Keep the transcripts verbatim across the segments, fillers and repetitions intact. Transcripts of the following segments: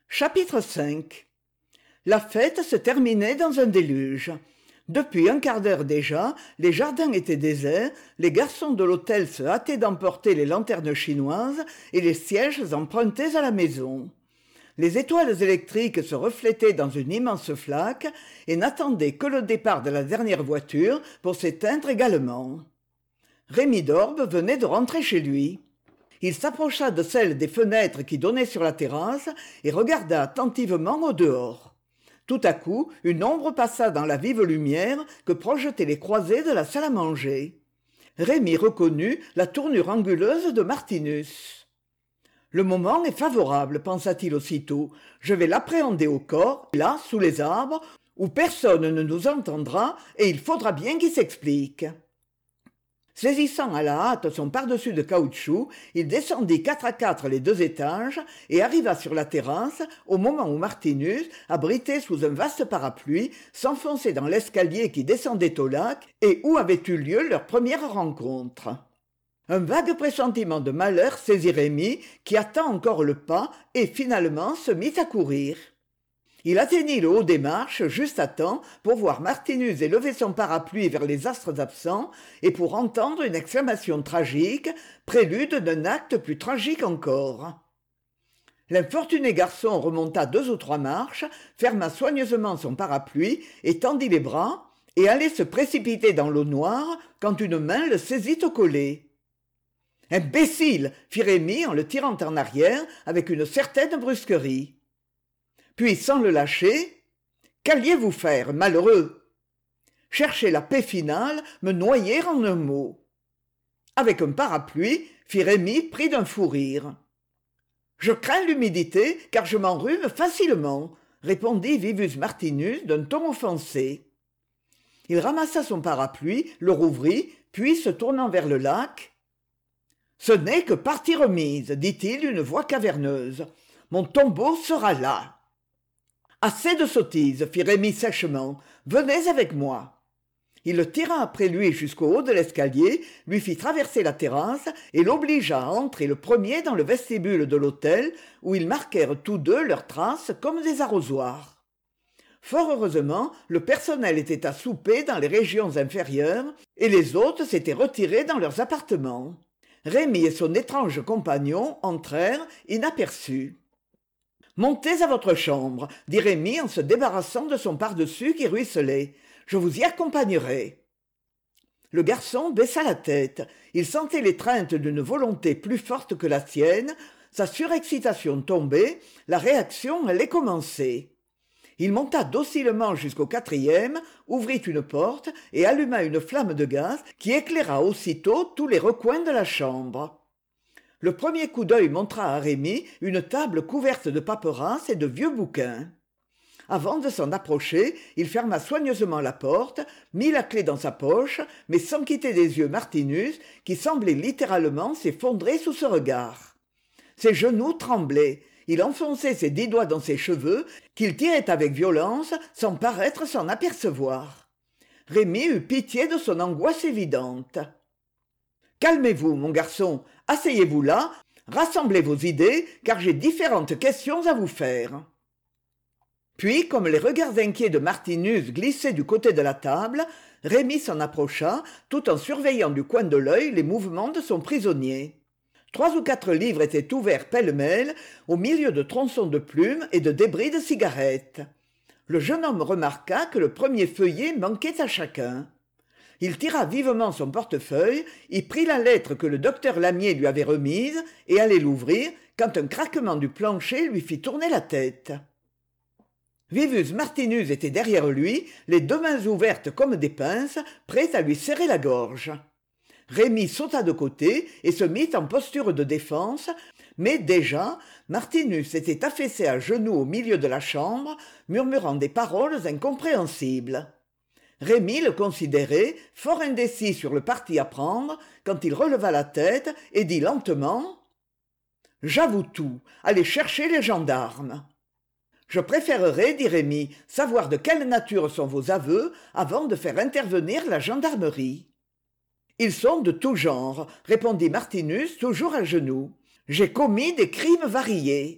Chapitre cinq. La fête se terminait dans un déluge. Depuis un quart d'heure déjà, les jardins étaient déserts, les garçons de l'hôtel se hâtaient d'emporter les lanternes chinoises et les sièges empruntés à la maison. Les étoiles électriques se reflétaient dans une immense flaque et n'attendaient que le départ de la dernière voiture pour s'éteindre également. Rémi d'Orbe venait de rentrer chez lui. Il s'approcha de celle des fenêtres qui donnaient sur la terrasse et regarda attentivement au dehors. Tout à coup, une ombre passa dans la vive lumière que projetaient les croisées de la salle à manger. Rémi reconnut la tournure anguleuse de Martinus. « Le moment est favorable, pensa-t-il aussitôt. Je vais l'appréhender au corps, là, sous les arbres, où personne ne nous entendra et il faudra bien qu'il s'explique. » Saisissant à la hâte son pardessus de caoutchouc, il descendit quatre à quatre les deux étages et arriva sur la terrasse au moment où Martinus, abrité sous un vaste parapluie, s'enfonçait dans l'escalier qui descendait au lac et où avait eu lieu leur première rencontre. Un vague pressentiment de malheur saisit Rémi, qui attend encore le pas, et finalement se mit à courir. Il atteignit le haut des marches juste à temps pour voir Martinus élever son parapluie vers les astres absents et pour entendre une exclamation tragique, prélude d'un acte plus tragique encore. L'infortuné garçon remonta deux ou trois marches, ferma soigneusement son parapluie et tendit les bras, et allait se précipiter dans l'eau noire quand une main le saisit au collet. « Imbécile !» fit Rémi en le tirant en arrière avec une certaine brusquerie. Puis, sans le lâcher, « Qu'alliez-vous faire, malheureux ?»« Chercher la paix finale, me noyer en un mot. » Avec un parapluie, fit Rémi pris d'un fou rire. « Je crains l'humidité, car je m'enrhume facilement, » répondit Vivus Martinus d'un ton offensé. Il ramassa son parapluie, le rouvrit, puis, se tournant vers le lac, « Ce n'est que partie remise, dit-il d'une voix caverneuse. Mon tombeau sera là. » Assez de sottises, fit Rémi sèchement. Venez avec moi. Il le tira après lui jusqu'au haut de l'escalier, lui fit traverser la terrasse et l'obligea à entrer le premier dans le vestibule de l'hôtel, où ils marquèrent tous deux leurs traces comme des arrosoirs. Fort heureusement, le personnel était à souper dans les régions inférieures et les hôtes s'étaient retirés dans leurs appartements. Rémi et son étrange compagnon entrèrent inaperçus. « Montez à votre chambre, » dit Rémi en se débarrassant de son pardessus qui ruisselait. « Je vous y accompagnerai. » Le garçon baissa la tête. Il sentait l'étreinte d'une volonté plus forte que la sienne. Sa surexcitation tombait, la réaction allait commencer. Il monta docilement jusqu'au quatrième, ouvrit une porte et alluma une flamme de gaz qui éclaira aussitôt tous les recoins de la chambre. Le premier coup d'œil montra à Rémi une table couverte de paperasses et de vieux bouquins. Avant de s'en approcher, il ferma soigneusement la porte, mit la clé dans sa poche, mais sans quitter des yeux Martinus, qui semblait littéralement s'effondrer sous ce regard. Ses genoux tremblaient. Il enfonçait ses dix doigts dans ses cheveux, qu'il tirait avec violence, sans paraître s'en apercevoir. Rémi eut pitié de son angoisse évidente. « Calmez-vous, mon garçon, asseyez-vous là, rassemblez vos idées, car j'ai différentes questions à vous faire. » Puis, comme les regards inquiets de Martinus glissaient du côté de la table, Rémi s'en approcha, tout en surveillant du coin de l'œil les mouvements de son prisonnier. Trois ou quatre livres étaient ouverts pêle-mêle, au milieu de tronçons de plumes et de débris de cigarettes. Le jeune homme remarqua que le premier feuillet manquait à chacun. Il tira vivement son portefeuille, y prit la lettre que le docteur Lamier lui avait remise et allait l'ouvrir quand un craquement du plancher lui fit tourner la tête. Vivus Martinus était derrière lui, les deux mains ouvertes comme des pinces, prêt à lui serrer la gorge. Rémi sauta de côté et se mit en posture de défense, mais déjà Martinus était affaissé à genoux au milieu de la chambre, murmurant des paroles incompréhensibles. Rémi le considérait, fort indécis sur le parti à prendre, quand il releva la tête et dit lentement « J'avoue tout, allez chercher les gendarmes. » « Je préférerais, dit Rémi, savoir de quelle nature sont vos aveux avant de faire intervenir la gendarmerie. »« Ils sont de tout genre, » répondit Martinus, toujours à genoux. « J'ai commis des crimes variés. »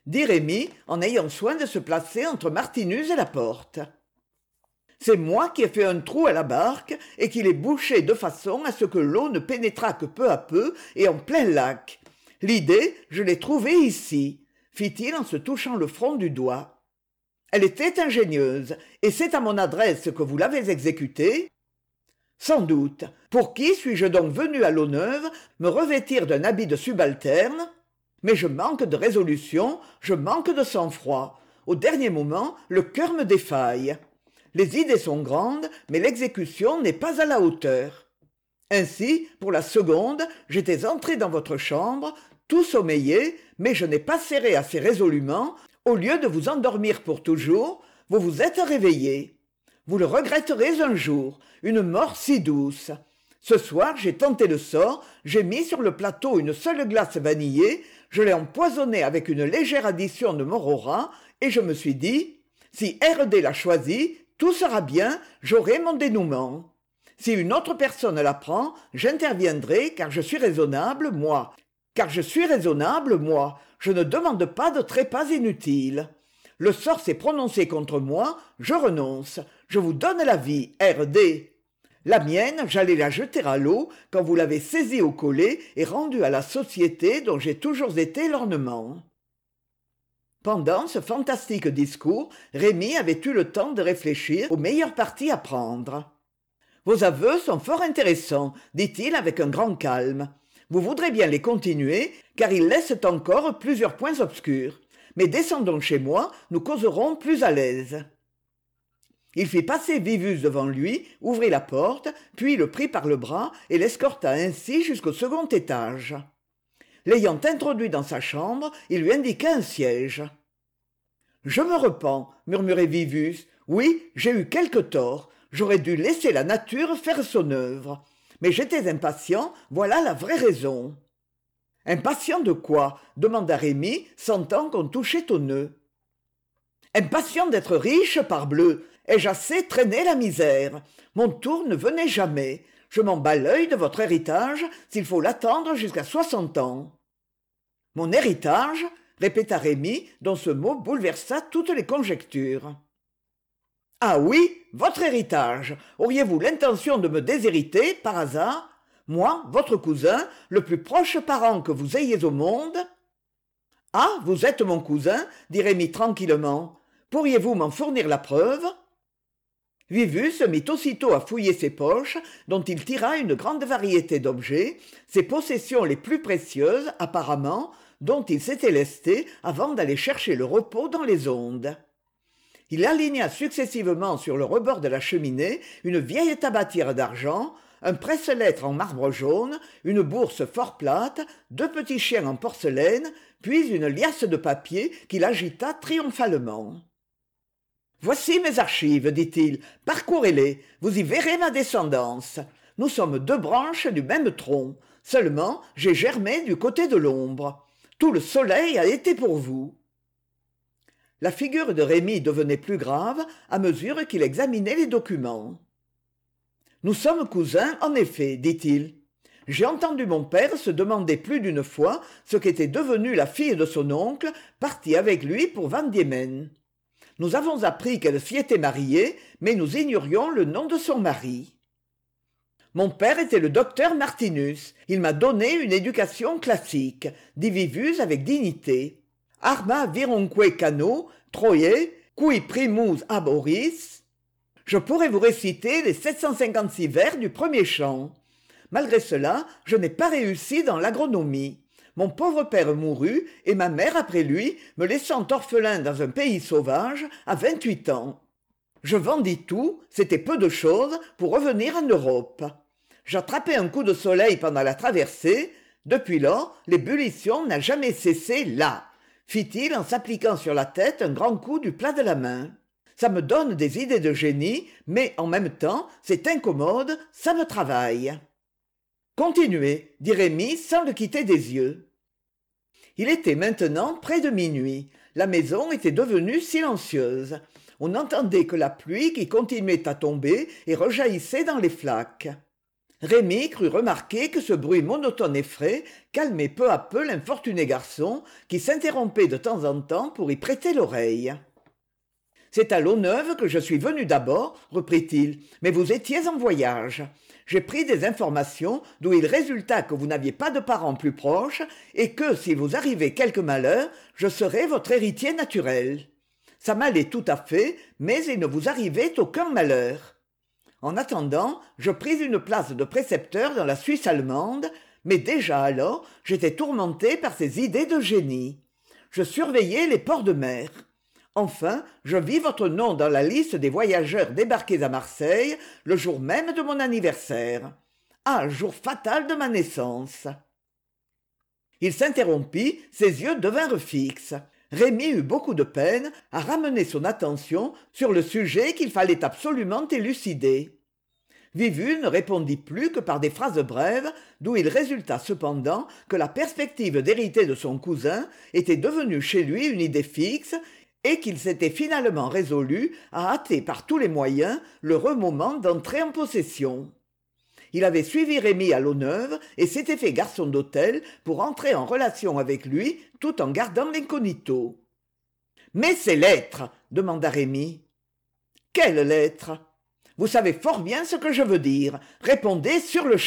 dit Rémy en ayant soin de se placer entre Martinus et la porte. C'est moi qui ai fait un trou à la barque et qui l'ai bouché de façon à ce que l'eau ne pénétrât que peu à peu et en plein lac. L'idée, je l'ai trouvée ici, fit-il en se touchant le front du doigt. Elle était ingénieuse, et c'est à mon adresse que vous l'avez exécutée. Sans doute. Pour qui suis-je donc venu à l'eau neuve me revêtir d'un habit de subalterne? Mais je manque de résolution, je manque de sang-froid. Au dernier moment, le cœur me défaille. Les idées sont grandes, mais l'exécution n'est pas à la hauteur. Ainsi, pour la seconde, j'étais entré dans votre chambre, tout sommeillé, mais je n'ai pas serré assez résolument. Au lieu de vous endormir pour toujours, vous vous êtes réveillé. Vous le regretterez un jour, une mort si douce. Ce soir, j'ai tenté le sort, j'ai mis sur le plateau une seule glace vanillée, je l'ai empoisonnée avec une légère addition de morora, et je me suis dit, si R D l'a choisi, tout sera bien, j'aurai mon dénouement. Si une autre personne la prend, j'interviendrai, car je suis raisonnable, moi. Car je suis raisonnable, moi. Je ne demande pas de trépas inutiles. Le sort s'est prononcé contre moi, je renonce. Je vous donne la vie, R D. La mienne, j'allais la jeter à l'eau quand vous l'avez saisie au collet et rendue à la société dont j'ai toujours été l'ornement. Pendant ce fantastique discours, Rémy avait eu le temps de réfléchir au meilleur parti à prendre. « Vos aveux sont fort intéressants, dit-il avec un grand calme. Vous voudrez bien les continuer, car ils laissent encore plusieurs points obscurs. Mais descendons chez moi, nous causerons plus à l'aise. » Il fit passer Vivus devant lui, ouvrit la porte, puis le prit par le bras et l'escorta ainsi jusqu'au second étage. L'ayant introduit dans sa chambre, il lui indiqua un siège. « Je me repens, murmurait Vivus. Oui, j'ai eu quelque tort. J'aurais dû laisser la nature faire son œuvre. Mais j'étais impatient, voilà la vraie raison. » « Impatient de quoi ?» demanda Rémy, sentant qu'on touchait au nœud. « Impatient d'être riche, parbleu. Ai-je assez traîné la misère? Mon tour ne venait jamais. Je m'en bats l'œil de votre héritage, s'il faut l'attendre jusqu'à soixante ans. »« Mon héritage ?» répéta Rémy, dont ce mot bouleversa toutes les conjectures. « Ah oui, votre héritage. Auriez-vous l'intention de me déshériter, par hasard? Moi, votre cousin, le plus proche parent que vous ayez au monde? »« Ah, vous êtes mon cousin, dit Rémy tranquillement. Pourriez-vous m'en fournir la preuve ?» Vivus se mit aussitôt à fouiller ses poches, dont il tira une grande variété d'objets, ses possessions les plus précieuses, apparemment, dont il s'était lesté avant d'aller chercher le repos dans les ondes. Il aligna successivement sur le rebord de la cheminée une vieille tabatière d'argent, un presse-lettres en marbre jaune, une bourse fort plate, deux petits chiens en porcelaine, puis une liasse de papier qu'il agita triomphalement. « Voici mes archives, dit-il, parcourez-les, vous y verrez ma descendance. Nous sommes deux branches du même tronc, seulement j'ai germé du côté de l'ombre. Tout le soleil a été pour vous. » La figure de Rémy devenait plus grave à mesure qu'il examinait les documents. « Nous sommes cousins, en effet, dit-il. J'ai entendu mon père se demander plus d'une fois ce qu'était devenue la fille de son oncle, partie avec lui pour Van Diemen. Nous avons appris qu'elle s'y était mariée, mais nous ignorions le nom de son mari. Mon père était le docteur Martinus. Il m'a donné une éducation classique, dit Vivus avec dignité. Arma virumque cano, Troie, cui primus aboris. Je pourrais vous réciter les sept cent cinquante-six vers du premier chant. Malgré cela, je n'ai pas réussi dans l'agronomie. Mon pauvre père mourut, et ma mère après lui, me laissant orphelin dans un pays sauvage, à vingt-huit ans. Je vendis tout, c'était peu de choses, pour revenir en Europe. J'attrapai un coup de soleil pendant la traversée. Depuis lors, l'ébullition n'a jamais cessé là, fit-il en s'appliquant sur la tête un grand coup du plat de la main. Ça me donne des idées de génie, mais en même temps, c'est incommode, ça me travaille. Continuez, dit Rémy sans le quitter des yeux. Il était maintenant près de minuit. La maison était devenue silencieuse. On n'entendait que la pluie qui continuait à tomber et rejaillissait dans les flaques. Rémi crut remarquer que ce bruit monotone et frais calmait peu à peu l'infortuné garçon qui s'interrompait de temps en temps pour y prêter l'oreille. « C'est à L'Auneuve que je suis venu d'abord, reprit-il, mais vous étiez en voyage. J'ai pris des informations d'où il résulta que vous n'aviez pas de parents plus proches et que, s'il vous arrivait quelque malheur, je serais votre héritier naturel. Ça m'allait tout à fait, mais il ne vous arrivait aucun malheur. En attendant, je pris une place de précepteur dans la Suisse allemande, mais déjà alors j'étais tourmenté par ces idées de génie. Je surveillais les ports de mer. Enfin, je vis votre nom dans la liste des voyageurs débarqués à Marseille le jour même de mon anniversaire. Ah, jour fatal de ma naissance !» Il s'interrompit, ses yeux devinrent fixes. Rémi eut beaucoup de peine à ramener son attention sur le sujet qu'il fallait absolument élucider. Vivu ne répondit plus que par des phrases brèves, d'où il résulta cependant que la perspective d'hériter de son cousin était devenue chez lui une idée fixe et qu'il s'était finalement résolu à hâter par tous les moyens l'heureux moment d'entrer en possession. Il avait suivi Rémi à L'Auneuve et s'était fait garçon d'hôtel pour entrer en relation avec lui tout en gardant l'incognito. « Mais ces lettres !» demanda Rémi. « Quelles lettres ? Vous savez fort bien ce que je veux dire. Répondez sur-le-champ. »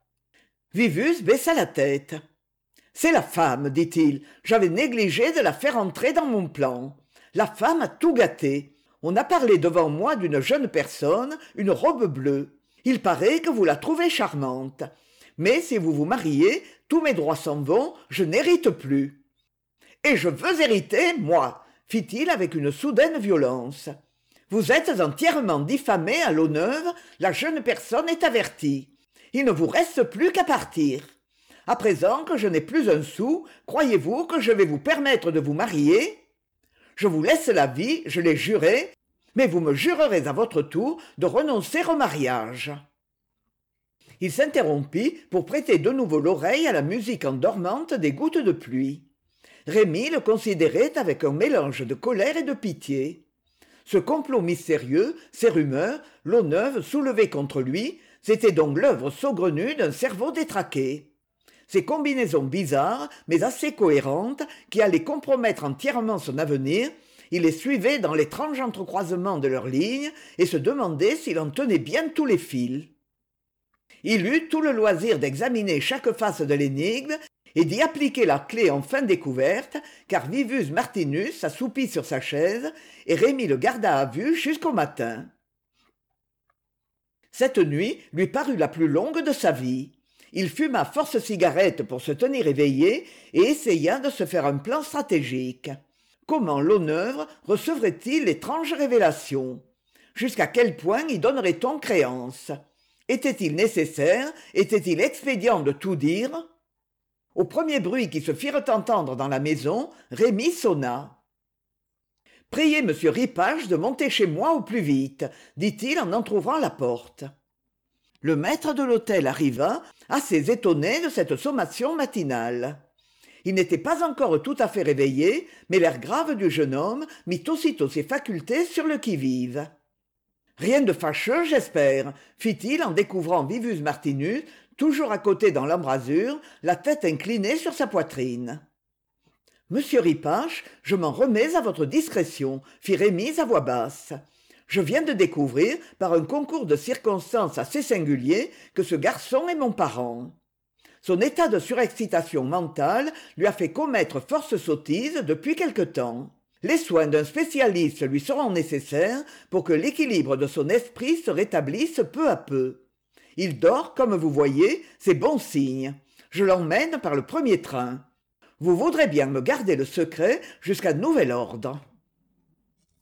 Vivus baissa la tête. « C'est la femme, dit-il. J'avais négligé de la faire entrer dans mon plan. La femme a tout gâté. On a parlé devant moi d'une jeune personne, une robe bleue. Il paraît que vous la trouvez charmante. Mais si vous vous mariez, tous mes droits s'en vont, je n'hérite plus. Et je veux hériter, moi, fit-il avec une soudaine violence. Vous êtes entièrement diffamé à L'Auneuve, la jeune personne est avertie. Il ne vous reste plus qu'à partir. À présent que je n'ai plus un sou, croyez-vous que je vais vous permettre de vous marier ? Je vous laisse la vie, je l'ai juré, mais vous me jurerez à votre tour de renoncer au mariage. » Il s'interrompit pour prêter de nouveau l'oreille à la musique endormante des gouttes de pluie. Rémi le considérait avec un mélange de colère et de pitié. Ce complot mystérieux, ces rumeurs, L'Auneuve soulevée contre lui, c'était donc l'œuvre saugrenue d'un cerveau détraqué. Ces combinaisons bizarres, mais assez cohérentes, qui allaient compromettre entièrement son avenir, il les suivait dans l'étrange entrecroisement de leurs lignes et se demandait s'il en tenait bien tous les fils. Il eut tout le loisir d'examiner chaque face de l'énigme et d'y appliquer la clé enfin découverte, car Vivus Martinus s'assoupit sur sa chaise et Rémi le garda à vue jusqu'au matin. Cette nuit lui parut la plus longue de sa vie. Il fuma force cigarettes pour se tenir éveillé et essaya de se faire un plan stratégique. Comment L'Auneuve recevrait-il l'étrange révélation ? Jusqu'à quel point y donnerait-on créance ? Était-il nécessaire, était-il expédient de tout dire ? Au premier bruit qui se firent entendre dans la maison, Rémi sonna. « Priez monsieur Ripache de monter chez moi au plus vite, » dit-il en entr'ouvrant la porte. Le maître de l'hôtel arriva, assez étonné de cette sommation matinale. Il n'était pas encore tout à fait réveillé, mais l'air grave du jeune homme mit aussitôt ses facultés sur le qui-vive. « Rien de fâcheux, j'espère, » fit-il en découvrant Vivus Martinus, toujours à côté dans l'embrasure, la tête inclinée sur sa poitrine. « Monsieur Ripache, je m'en remets à votre discrétion, » fit Rémi à voix basse. « Je viens de découvrir, par un concours de circonstances assez singulier, que ce garçon est mon parent. Son état de surexcitation mentale lui a fait commettre force sottises depuis quelque temps. Les soins d'un spécialiste lui seront nécessaires pour que l'équilibre de son esprit se rétablisse peu à peu. Il dort, comme vous voyez, c'est bon signe. Je l'emmène par le premier train. Vous voudrez bien me garder le secret jusqu'à nouvel ordre. »